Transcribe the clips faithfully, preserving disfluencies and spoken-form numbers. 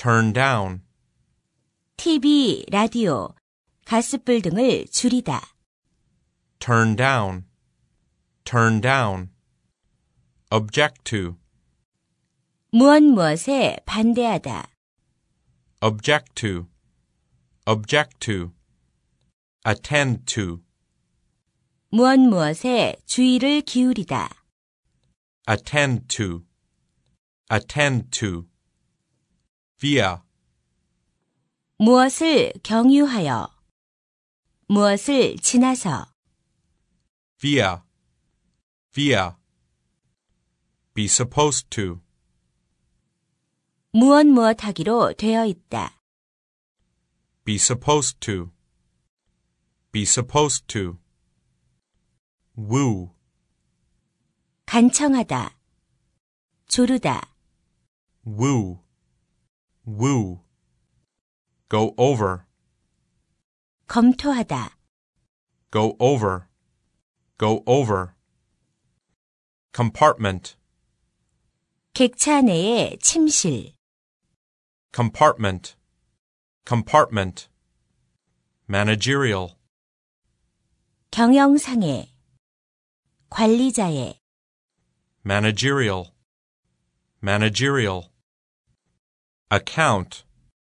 turn down, 티비, 라디오, 가스불 등을 줄이다. turn down, turn down. object to, 무엇 무엇에 반대하다. object to, object to. attend to, 무엇 무엇에 주의를 기울이다. attend to, attend to. via, 무엇을 경유하여. 무엇을 지나서. via, via. be supposed to, 무엇 무엇 하기로 되어 있다. be supposed to, be supposed to. woo, 간청하다. 조르다. woo, woo. go over, 검토하다. go over, go over. compartment, 객차 내의 침실. compartment, compartment. managerial, 경영상의. 관리자의. managerial, managerial. account,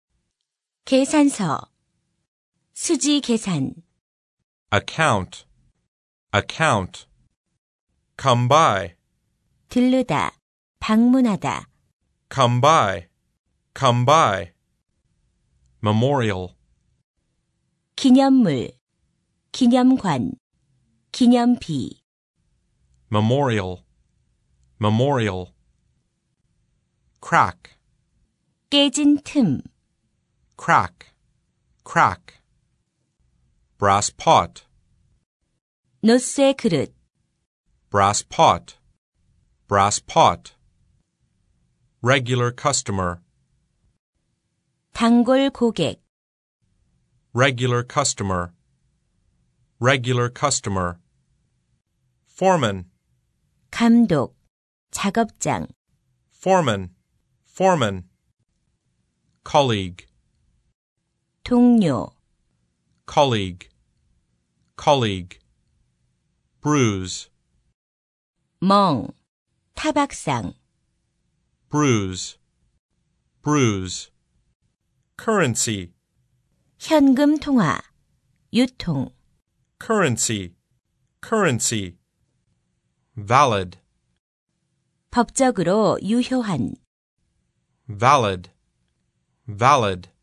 계산서. 수지 계산. account, account. come by, 들르다. 방문하다. come by, come by. memorial, 기념물. 기념관. 기념비. memorial, memorial. crack, 깨진 틈. crack, crack. brass pot, 노쇠 그릇. brass pot, brass pot. regular customer, 단골 고객. regular customer, regular customer. foreman, 감독. 작업장. foreman, foreman. colleague, 동료. colleague, colleague. bruise, 멍. 타박상. bruise, bruise. currency, 현금 통화. 유통. currency, currency. valid, 법적으로 유효한. valid, valid.